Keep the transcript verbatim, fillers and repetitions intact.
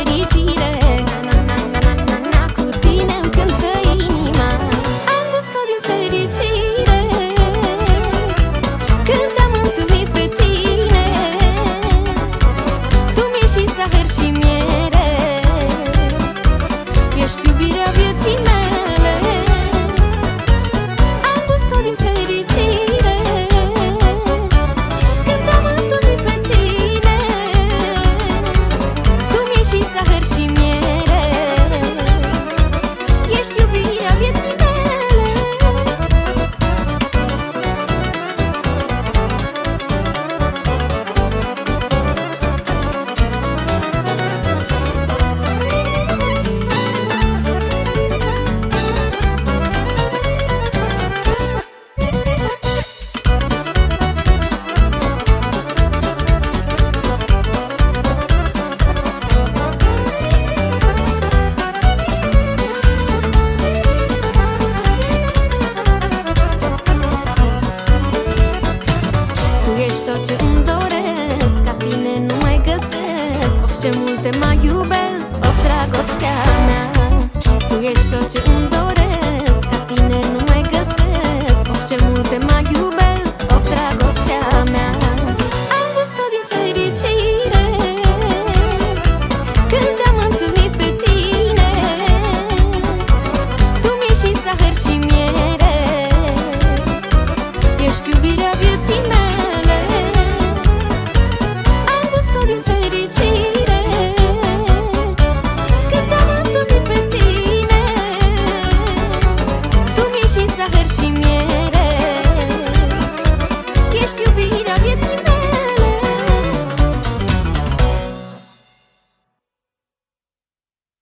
fericire. Na, na, na, na, na, na, cu tine îmi cântă inima. Am gustat din fericire când am întâlnit pe tine. Tu mi-ești și zahăr și miere, ești iubirea vieții mele. Am gustat din fericire când am întâlnit pe tine. Tu mi-ești și zahăr și miere, ești iubirea vieții mele. Tot ce îmi doresc, ca tine nu mai găsesc. Of, ce mult te mai iubesc, of, dragostea mea. Tu ești tot ce îmi doresc, ca tine nu mai găsesc. Of, ce mult te mai iubesc.